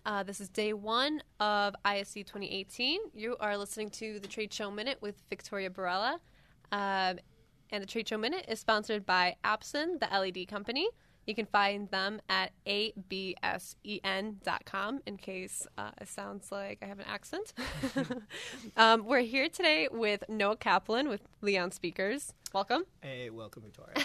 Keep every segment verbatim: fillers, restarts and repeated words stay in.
Uh, this is day one of I S C twenty eighteen. You are listening to the Trade Show Minute with Victoria Barella. Um, and the Trade Show Minute is sponsored by Epson, the L E D company. You can find them at A B S E N dot com in case uh, it sounds like I have an accent. um, we're here today with Noah Kaplan with Leon Speakers. Welcome. Hey, welcome, Victoria.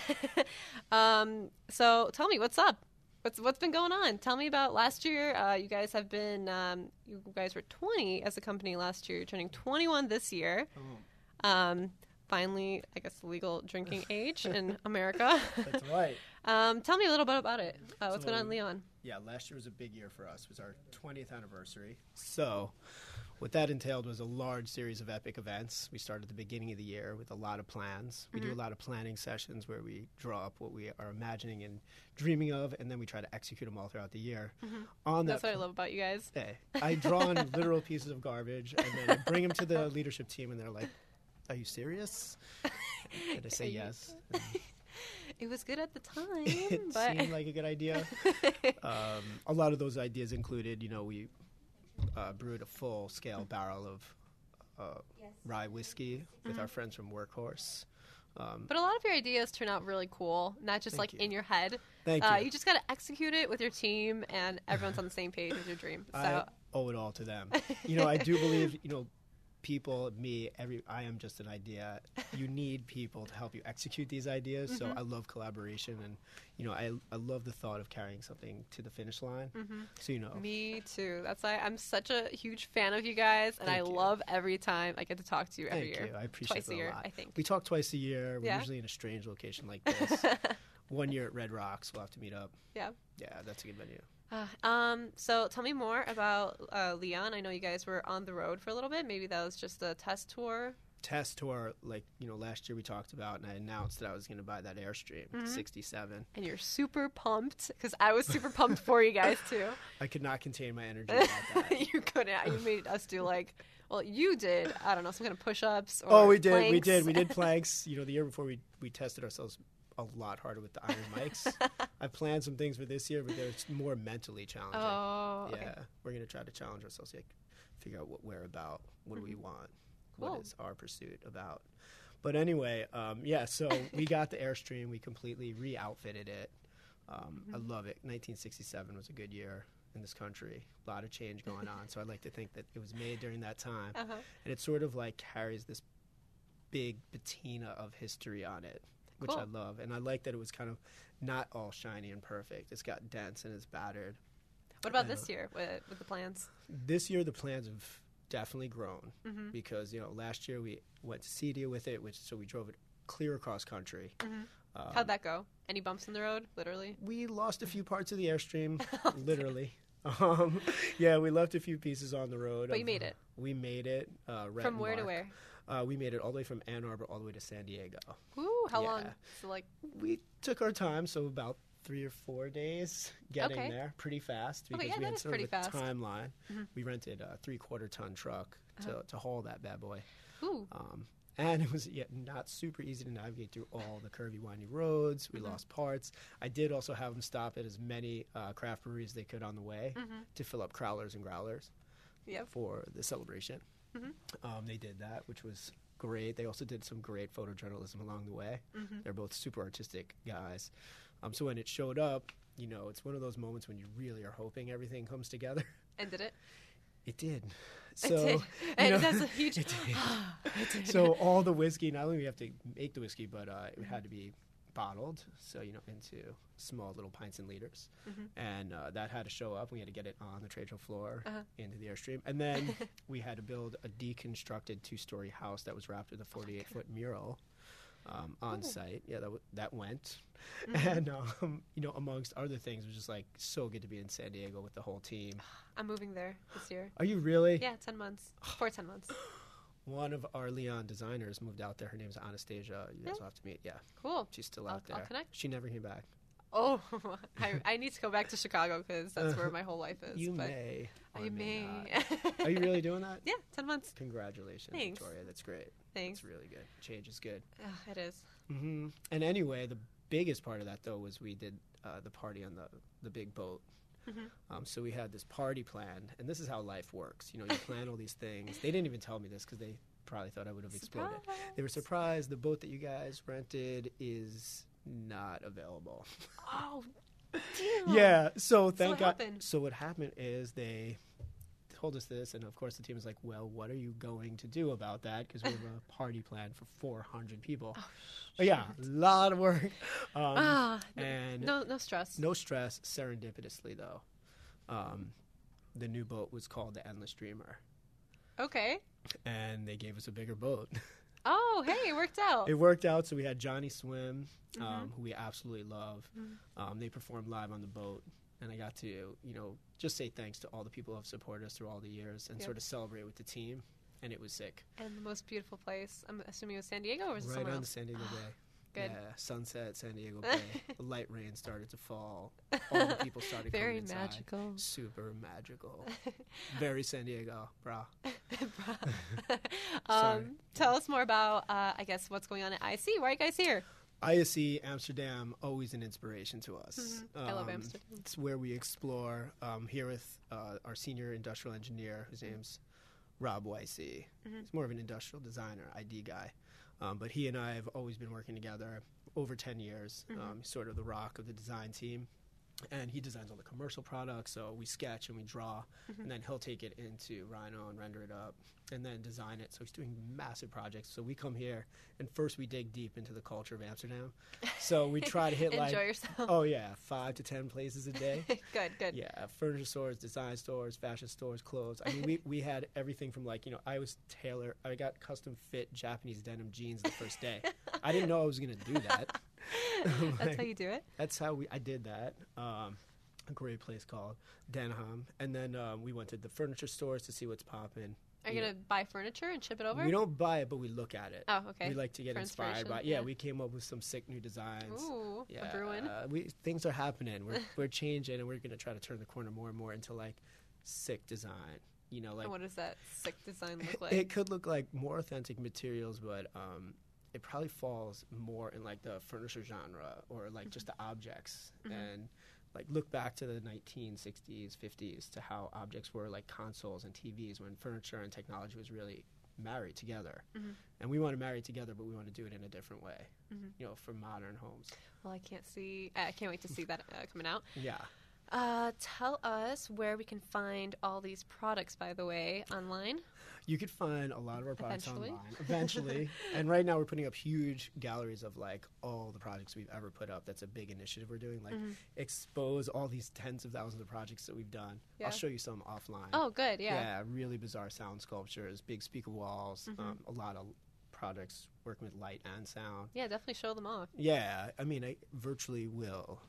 um, so tell me, what's up? What's what's been going on? Tell me about last year. Uh, you guys have been, um, you guys were twenty as a company last year. You're turning twenty-one this year. Oh. Um, finally, I guess, legal drinking age in America. That's right. Um, tell me a little bit about it. Uh, what's So, going on, Leon? Yeah, last year was a big year for us. It was our twentieth anniversary. So what that entailed was a large series of epic events. We started at the beginning of the year with a lot of plans. We Mm-hmm. do a lot of planning sessions where we draw up what we are imagining and dreaming of, and then we try to execute them all throughout the year. Mm-hmm. On That's that what I love about you guys. Hey, I draw on literal pieces of garbage, and then I bring them to the leadership team, and they're like, "Are you serious?" And I say yes. And It was good at the time, it but seemed like a good idea. Um, a lot of those ideas included, you know, we uh, brewed a full-scale barrel of uh, Yes. rye whiskey with Mm-hmm. our friends from Workhorse. Um, but a lot of your ideas turn out really cool, not just Thank like you. in your head. thank Uh, you. you just got to execute it with your team, and everyone's on the same page with your dream. So I owe it all to them. You know, I do believe, you know, people, me, every I am just an idea. You need people to help you execute these ideas. So Mhm. I love collaboration, and you know, I I love the thought of carrying something to the finish line. Mhm. So you know, Me too. That's why I'm such a huge fan of you guys, and I Thank you. love every time I get to talk to you every thank year. you. I appreciate Twice it a year, lot. I think. We talk twice a year. We're Yeah. usually in a strange location like this. One year at Red Rocks, we'll have to meet up. Yeah. Yeah, that's a good venue. Uh, um. So tell me more about uh, Leon. I know you guys were on the road for a little bit. Maybe that was just a test tour. Test tour, like, you know, last year we talked about, and I announced that I was going to buy that Airstream Mhm. sixty-seven. And you're super pumped because I was super pumped for you guys too. I could not contain my energy about that. You couldn't. You made us do like, well, you did. I don't know, some kind of push-ups. Or Oh, we did. We planks. did. We did planks. You know, the year before we we tested ourselves a lot harder with the iron mics. I planned some things for this year, but they're more mentally challenging. Oh, okay. Yeah, we're gonna try to challenge ourselves, like figure out what we're about, what do we want, Cool. what is our pursuit about. But anyway, um, yeah. So we got the Airstream. We completely re-outfitted it. Um, I love it. nineteen sixty-seven was a good year in this country. A lot of change going on. So I'd like to think that it was made during that time, Uh-huh. and it sort of like carries this big patina of history on it, which I Cool. love. And I like that it was kind of not all shiny and perfect. It's got dents and it's battered. What about Yeah. this year with, with the plans? This year, the plans have definitely grown Mm-hmm. because, you know, last year we went to Cedia with it, which so we drove it clear across country. Mhm. Um, How'd that go? Any bumps in the road, literally? We lost a few parts of the Airstream, literally. Um, yeah, we left a few pieces on the road. But you of- made it. We made it. Uh, Rhett From and where to Mark. where? Uh, we made it all the way from Ann Arbor all the way to San Diego. Ooh, how long? Yeah. So like, We took our time, so about three or four days getting Okay. there, pretty fast Okay, because yeah, we that had is sort of pretty a fast. timeline. Mhm. We rented a three-quarter ton truck to, Uh-huh. to haul that bad boy, ooh, um, and it was yeah, not super easy to navigate through all the curvy, windy roads. We Mhm. lost parts. I did also have them stop at as many uh, craft breweries as they could on the way Mhm. to fill up crowlers and growlers Yep. for the celebration. Mhm. Um, they did that, which was great. They also did some great photojournalism along the way. Mhm. They're both super artistic guys. Um, so when it showed up, you know, it's one of those moments when you really are hoping everything comes together. And did it? It did. It So, did. you And know, that's a huge. it did. It did. So all the whiskey, not only we have to make the whiskey, but uh, it had to be bottled. So, you know, into small little pints and liters. Mhm. And uh, that had to show up. We had to get it on the trade show floor Uh-huh. into the Airstream. And then we had to build a deconstructed two-story house that was wrapped with a forty-eight foot mural um, on Ooh. site. Yeah, that, w- that went. Mhm. And, um, you know, amongst other things, it was just like so good to be in San Diego with the whole team. I'm moving there this year. Are you really? Yeah, ten months. For ten months. One of our Leon designers moved out there. Her name's Anastasia. You guys Yeah. will have to meet. Yeah, Cool. she's still I'll- out there. I'll connect. She never came back. Oh, I, I need to go back to Chicago because that's where my whole life is. You but may. or I may may. not. Are you really doing that? Yeah, ten months. Congratulations, Thanks. Victoria. That's great. Thanks. That's really good. Change is good. Ugh, it is. hmm And anyway, the biggest part of that though was we did uh, the party on the the big boat Mm-hmm. Um, so we had this party planned, and this is how life works. You know, you plan all these things. They didn't even tell me this because they probably thought I would have exploded. Surprise. They were surprised. The boat that you guys rented is not available. Oh, damn. Yeah. So thank what God. happened? So what happened is they told us this, and of course the team was like, "Well, what are you going to do about that?" Because we have a party plan for four hundred people. Oh, But yeah, a lot of work. Um, Ah, and no, no stress. no stress. Serendipitously, though, um, the new boat was called the Endless Dreamer, Okay. and they gave us a bigger boat. Oh, hey, it worked out. It worked out. So we had Johnny Swim, um, Mhm. who we absolutely love. Mhm. Um, they performed live on the boat, and I got to, you know, just say thanks to all the people who have supported us through all the years and Yep. sort of celebrate with the team. And it was sick. And the most beautiful place, I'm assuming it was San Diego, or was it Right somewhere on else? San Diego Bay. Good. Yeah, sunset, San Diego Bay. The light rain started to fall. All the people started Very coming inside. magical. Super magical. Very San Diego, brah. um, Sorry. tell us more about, uh, I guess, what's going on at I C. Why are you guys here? I S C Amsterdam, always an inspiration to us. Mhm. I love Um, Amsterdam. It's where we explore, um, here with uh, our senior industrial engineer, whose name's Rob Weissy. Mhm. He's more of an industrial designer, I D guy. Um, but he and I have always been working together over ten years. Mhm. Um, he's sort of the rock of the design team. And he designs all the commercial products, so we sketch and we draw, Mhm. and then he'll take it into Rhino and render it up, and then design it. So he's doing massive projects. So we come here, and first we dig deep into the culture of Amsterdam. So we try to hit like, Enjoy yourself. oh yeah, five to ten places a day. Good, good. Yeah, furniture stores, design stores, fashion stores, clothes. I mean, we, we had everything from like, you know, I was tailor, I got custom fit Japanese denim jeans the first day. I didn't know I was going to do that. That's how you do it? That's how we. I did that. Um, a great place called Denham, and then um, we went to the furniture stores to see what's popping. Are you Yeah. going to buy furniture and ship it over? We don't buy it, but we look at it. Oh, okay. We like to get For inspired by. inspiration, Yeah, yeah. we came up with some sick new designs. Ooh, Yeah, a Bruin. uh, we things are happening. We're we're changing, and we're gonna try to turn the corner more and more into like sick design. You know, like and what does that sick design look like? it could look like more authentic materials, but um, it probably falls more in like the furniture genre or like just the objects Mhm. and like look back to the nineteen sixties, fifties to how objects were like consoles and T Vs when furniture and technology was really married together. Mhm. And we want to marry it together, but we want to do it in a different way, Mhm. you know, for modern homes. Well, I can't see. I can't wait to see that uh, coming out. Yeah. Uh, tell us where we can find all these products, by the way, online. You could find a lot of our products Eventually. online eventually. And right now we're putting up huge galleries of like all the projects we've ever put up. That's a big initiative we're doing. Like Mhm. expose all these tens of thousands of projects that we've done. Yeah. I'll show you some offline. Oh, good. Yeah. Yeah, really bizarre sound sculptures, big speaker walls, Mhm. um, a lot of projects working with light and sound. Yeah, definitely show them off. Yeah, I mean, I virtually will.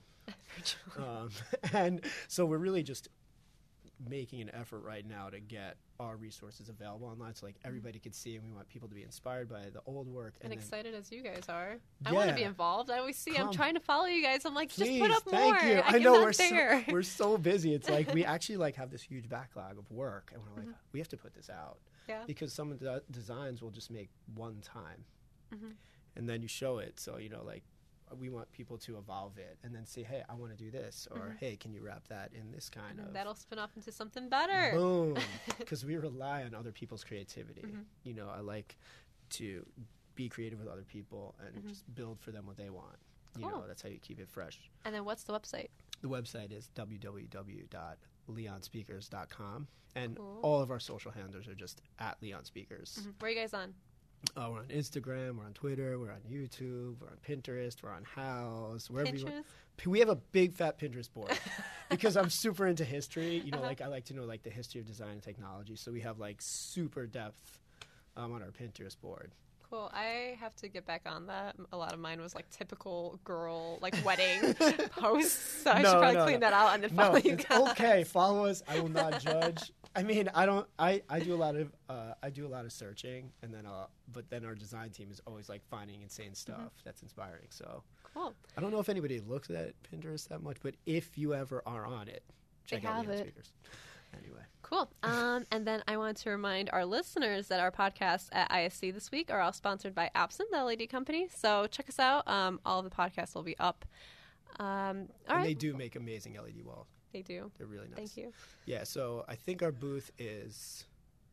Um, and so we're really just making an effort right now to get our resources available online so like everybody could see, and we want people to be inspired by the old work. And then- excited as you guys are. I want to be Yeah. involved. I always see. I'm Come. trying to follow you guys. I'm like, just Please, put up thank more. you. I, I am know not we're there. so we're so busy. It's like we actually like have this huge backlog of work, and we're like, Mhm. we have to put this out Yeah. because some of the designs will just make one time, Mhm. and then you show it. So you know, like we want people to evolve it and then say, hey, I want to do this, or Mhm. hey, can you wrap that in this kind And then of that'll spin off into something better. boom? Because we rely on other people's creativity. Mhm. You know, I like to be creative with other people and Mhm. just build for them what they want. You Cool. know, that's how you keep it fresh. And then what's the website? The website is w w w dot leon speakers dot com, and Cool. all of our social handles are just at Leon Speakers. Mhm. Where are you guys on? Uh, we're on Instagram, we're on Twitter, we're on YouTube, we're on Pinterest, we're on House, wherever you want. Pinterest? P- We have a big fat Pinterest board because I'm super into history. You know, Uh-huh. like I like to know like the history of design and technology. So we have like super depth um, on our Pinterest board. Cool. I have to get back on that. A lot of mine was like typical girl, like wedding posts. So I No, should probably no, clean no. that out and then No, follow you it's guys. okay. Follow us. I will not judge. I mean, I don't. I, I do a lot of uh, I do a lot of searching, and then uh, but then our design team is always like finding insane stuff Mm-hmm. that's inspiring. So Cool. I don't know if anybody looks at Pinterest that much, but if you ever are on it, They check out have Leon it. Speakers. Anyway, Cool. Um, and then I want to remind our listeners that our podcasts at I S C this week are all sponsored by Absent, the L E D company. So check us out. Um, all of the podcasts will be up. Um, all and right. they do make amazing L E D walls. They do. They're really nice. Thank you. Yeah, so I think our booth is,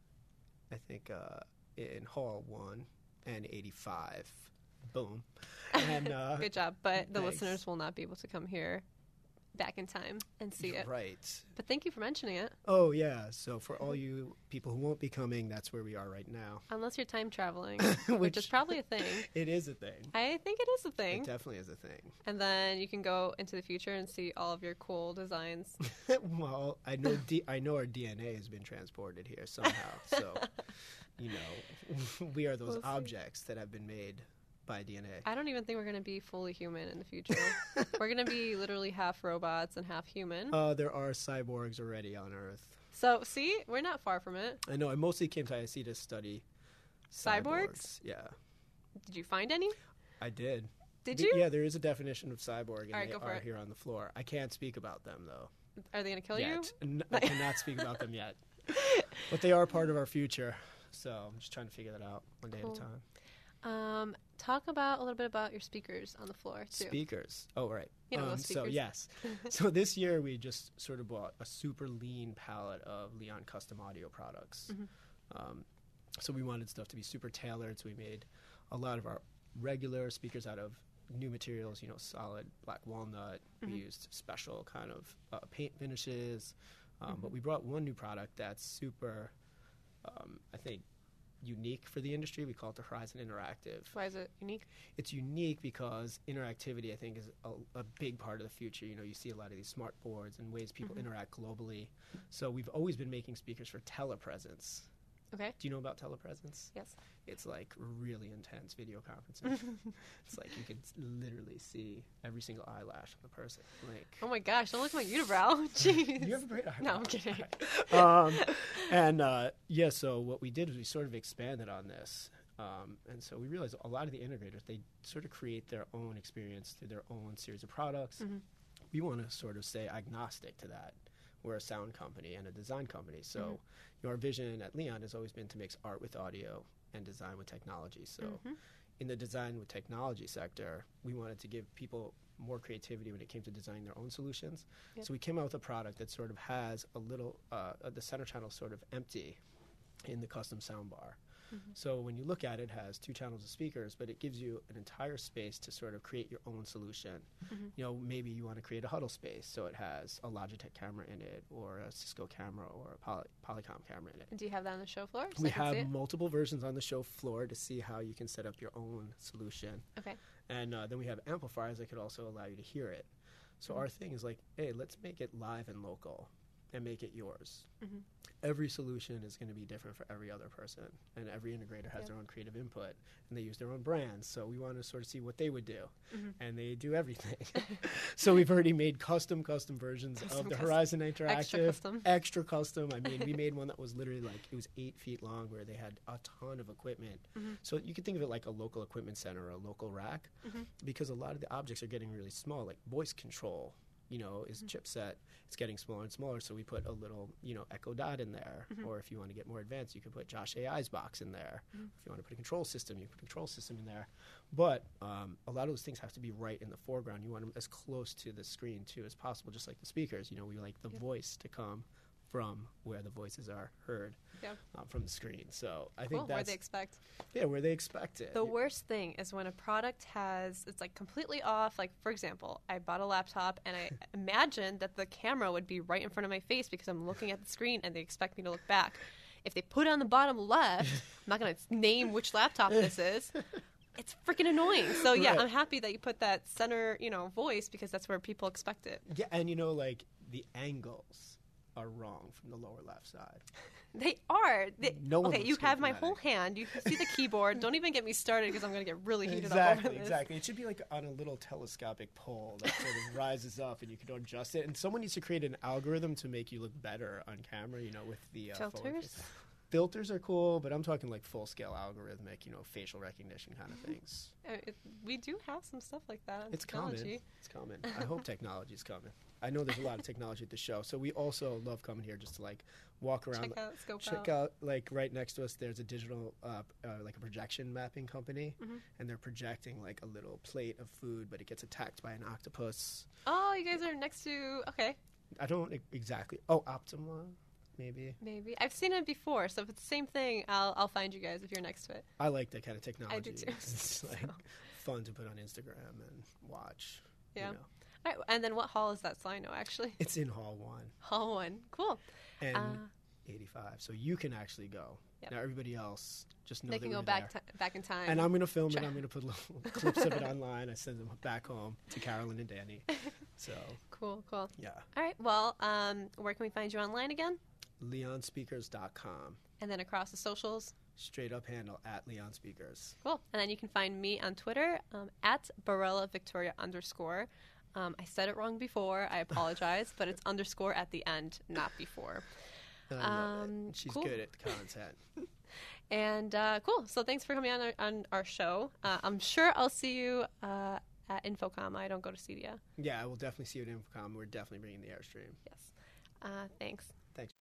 I think, uh, in Hall one and eighty-five. Boom. And, uh, Good job. But the thanks. listeners will not be able to come here back in time and see it. Right. But thank you for mentioning it. Oh, yeah. So for all you people who won't be coming, that's where we are right now. Unless you're time traveling, which, Which is probably a thing. It is a thing. I think it is a thing. It definitely is a thing. And then you can go into the future and see all of your cool designs. Well, I know D- I know our D N A has been transported here somehow. So, you know, we are those We'll see. objects that have been made by D N A. I don't even think we're going to be fully human in the future. We're going to be literally half robots and half human. Uh, there are cyborgs already on Earth. So, see, we're not far from it. I know. I mostly came to I S C to study Cyborgs? cyborgs. Yeah, Did you find any? I did. Did Be- you? Yeah, there is a definition of cyborg, and All right, they go for are it. here on the floor. I can't speak about them though. Are they going to kill yet. N- I cannot speak about them yet. But they are part of our future. So I'm just trying to figure that out one day Cool. at a time. you? Um, talk about a little bit about your speakers on the floor, too. Speakers. Oh, right. You know um, those so, speakers. yes. So this year we just sort of bought a super lean palette of Leon custom audio products. Mhm. Um, so we wanted stuff to be super tailored. So we made a lot of our regular speakers out of new materials, you know, solid black walnut. Mhm. We used special kind of uh, paint finishes. Um, Mhm. But we brought one new product that's super, um, I think, unique for the industry. We call it the Horizon Interactive. Why is it unique? It's unique because interactivity, I think, is a, a big part of the future. You know, you see a lot of these smart boards and ways people Mhm. interact globally. So we've always been making speakers for telepresence. Okay. Do you know about telepresence? Yes. It's like really intense video conferencing. It's like you can s- literally see every single eyelash on the person. Like, Oh my gosh, don't look at my unibrow. Jeez. you have a great eyebrow. No, I'm kidding. um, and uh, yeah, so what we did is we sort of expanded on this. Um, and so we realized a lot of the integrators, they sort of create their own experience through their own series of products. Mhm. We want to sort of stay agnostic to that. We're a sound company and a design company. So Mhm. you know, our vision at Leon has always been to mix art with audio and design with technology. So Mhm. in the design with technology sector, we wanted to give people more creativity when it came to designing their own solutions. Yep. So we came out with a product that sort of has a little, uh, uh, the center channel sort of empty in the custom soundbar. Mhm. So when you look at it, it has two channels of speakers, but it gives you an entire space to sort of create your own solution. Mhm. You know, maybe you want to create a huddle space, so it has a Logitech camera in it, or a Cisco camera, or a Poly- Polycom camera in it. Do you have that on the show floor? So We I can see have it? multiple versions on the show floor to see how you can set up your own solution. Okay. And uh, then we have amplifiers that could also allow you to hear it. So Mhm. our thing is like, hey, let's make it live and local and make it yours. Mhm. Every solution is going to be different for every other person, and every integrator has Yep. their own creative input, and they use their own brands. So we want to sort of see what they would do, Mhm. and they do everything. So we've already made custom, custom versions Custom, of the custom. Horizon Interactive. Extra custom. Extra custom. I mean, we made one that was literally like, it was eight feet long, where they had a ton of equipment. Mhm. So you can think of it like a local equipment center or a local rack, Mhm. because a lot of the objects are getting really small, like voice control. You know, is Mhm. chipset. It's getting smaller and smaller, so we put a little, you know, Echo Dot in there. Mhm. Or if you want to get more advanced, you could put Josh A I's box in there. Mhm. If you want to put a control system, you put a control system in there. But um, a lot of those things have to be right in the foreground. You want them as close to the screen too as possible, just like the speakers. You know, we like the Yep. voice to come from where the voices are heard, Yep. um, from the screen. So I Cool. think Where that's they expect. yeah, where they expect it. The You- worst thing is when a product has, it's like completely off. Like, for example, I bought a laptop and I imagined that the camera would be right in front of my face because I'm looking at the screen and they expect me to look back. If they put it on the bottom left, I'm not going to name which laptop this is. It's freaking annoying. So, yeah, Right. I'm happy that you put that center, you know, voice because that's where people expect it. Yeah, and you know, like the angles are wrong from the lower left side. They are. They, No one okay, looks you good have from my that whole angle. hand. You can see the keyboard. Don't even get me started because I'm going to get really heated up Exactly, over this. exactly. It should be like on a little telescopic pole that sort of rises up, and you can adjust it. And someone needs to create an algorithm to make you look better on camera. You know, with the uh, forward Filters? face. Filters are cool, but I'm talking like full scale algorithmic, you know, facial recognition kind of things. Uh, it, we do have some stuff like that on It's technology. coming. It's coming. I hope technology is coming. I know there's a lot of technology at the show, so we also love coming here just to like walk around. Check out, scope Check out. out, like right next to us, there's a digital, uh, uh, like a projection mapping company, Mhm. and they're projecting like a little plate of food, but it gets attacked by an octopus. Oh, you guys are next to. Okay. I don't e- exactly. Oh, Optima, maybe. Maybe I've seen it before, so if it's the same thing, I'll I'll find you guys if you're next to it. I like that kind of technology. I do too. It's like So. fun to put on Instagram and watch. Yeah. You know. All right, and then what hall is that? So I know actually. It's in Hall One Hall one. Cool. and Uh, eighty-five, so you can actually go. Yep. Now everybody else just know they that can we're go back there. ti back in time. And I'm going to film Try- it. I'm going to put little clips of it online. I send them back home to Carolyn and Danny. So, Cool, cool. yeah. All right. Well, um, where can we find you online again? leon speakers dot com. And then across the socials. Straight up handle at Leon Speakers. Cool. And then you can find me on Twitter um, at Barella Victoria underscore. Um, I said it wrong before. I apologize, but it's underscore at the end, not before. I love Um, it. She's cool. good at the content. And uh, cool. So thanks for coming on our, on our show. Uh, I'm sure I'll see you uh, at Infocom. I don't go to C D A. Yeah, I will definitely see you at Infocom. We're definitely bringing the Airstream. Yes. Uh, thanks.